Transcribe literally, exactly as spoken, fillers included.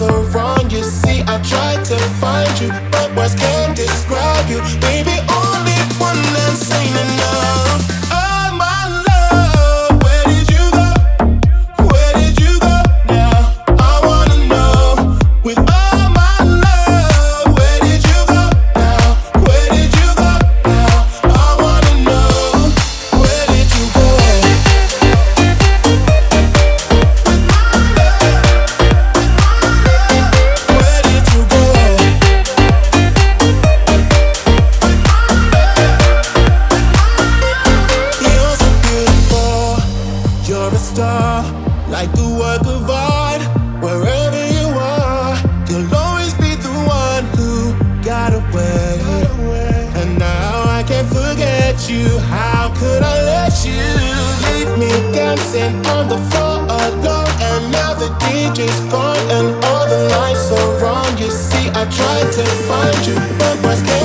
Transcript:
so wrong. You see, I tried to find you, but words can't describe you. Baby, only one that's ain't enough. Oh, my love, where did you go? Where did you go now? I wanna know. With all my love, where did you go now? Where did you go now? I wanna know. Where did you go? Where did you go? You're so beautiful. You're a star, like a work of art. Wherever you are, you'll always be the one who got away. And now I can't forget you. How could I let you leave me dancing on the floor alone? And now the D J's gone and all the lights are wrong. You see, I tried to find you, but what's